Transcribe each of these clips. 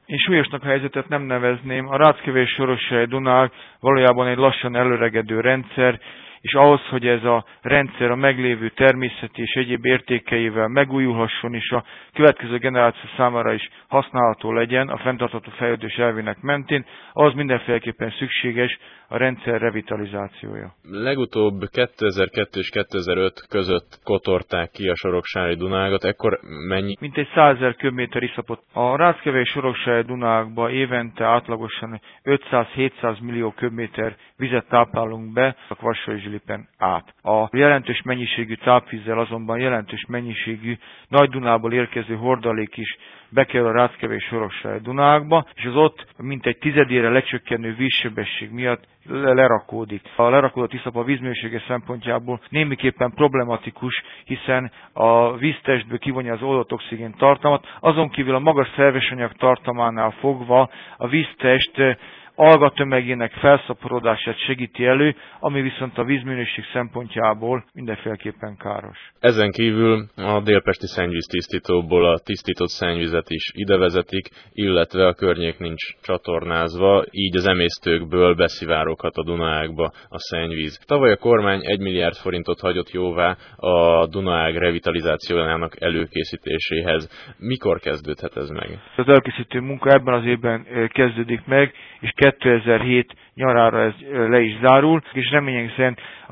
Én súlyosnak a helyzetet nem nevezném. A Ráckevés-Soroksári-Dunák valójában egy lassan előregedő rendszer, és ahhoz, hogy ez a rendszer a meglévő természeti és egyéb értékeivel megújulhasson, és a következő generáció számára is használható legyen a fenntartható fejlődés elvének mentén, ahhoz mindenféleképpen szükséges a rendszer revitalizációja. Legutóbb 2002 és 2005 között kotorták ki a Soroksári-Dunágat, ekkor mennyi? Mintegy 100 000 köbméter iszapot. A Ráckevés-Soroksári-Dunákba évente átlagosan 500-700 millió köbméter vizet táplálunk be a Kvassai-Zsilipen át. A jelentős mennyiségű tápvízzel azonban jelentős mennyiségű Nagy-Dunából érkező hordalék is bekerül a Ráckevés-Soroksári-Dunákba, és az ott mintegy tizedére lecsökkenő vízsebesség miatt lerakódik. A lerakódott iszap a vízminősége szempontjából némiképpen problematikus, hiszen a víztestből kivonja az oldott oxigén tartalmat, azon kívül a magas szervesanyag tartalmánál fogva a víztest algatömegének felszaporodását segíti elő, ami viszont a vízminőség szempontjából mindenféleképpen káros. Ezen kívül a délpesti szennyvíztisztítóból a tisztított szennyvizet is ide vezetik, illetve a környék nincs csatornázva, így az emésztőkből beszivároghat a Dunaágba a szennyvíz. Tavaly a kormány 1 milliárd forintot hagyott jóvá a Dunaág revitalizációjának előkészítéséhez. Mikor kezdődhet ez meg? Az előkészítő munka ebben az évben kezdődik meg, és 2007 nyarára ez le is zárul, és reményünk szerint a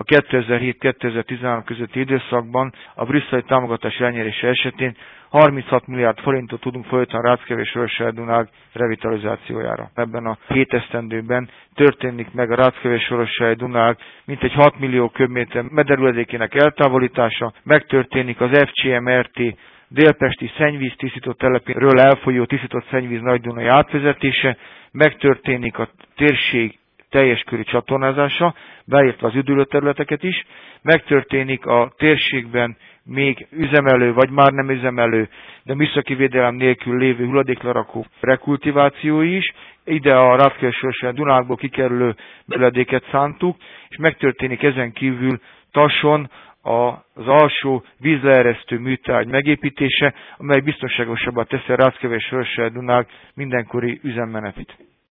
2007-2013 közötti időszakban a brüsszeli támogatás elnyerése esetén 36 milliárd forintot tudunk folytatni a Ráckevés-Soroksári-Dunák revitalizációjára. Ebben a 7 esztendőben történik meg a Ráckevés-Soroksári-Dunák mintegy 6 millió köbméter mederüledékének eltávolítása, megtörténik az FCMRT délpesti szennyvíztisztító telepéről elfolyó tisztított szennyvíz Nagy-Dunai átvezetése, megtörténik a térség teljes körű csatornázása, beértve az üdülőterületeket is, megtörténik a térségben még üzemelő, vagy már nem üzemelő, de műszaki védelem nélkül lévő hulladéklerakó rekultiváció is, ide a Ráckevés-Soroksári-Dunákból kikerülő hulladéket szántuk, és megtörténik ezen kívül Tasson az alsó vízleeresztő műtárgy megépítése, amely biztonságosabbá teszi a Ráckevés-Soroksári-Dunák mindenkori üzemmenetét.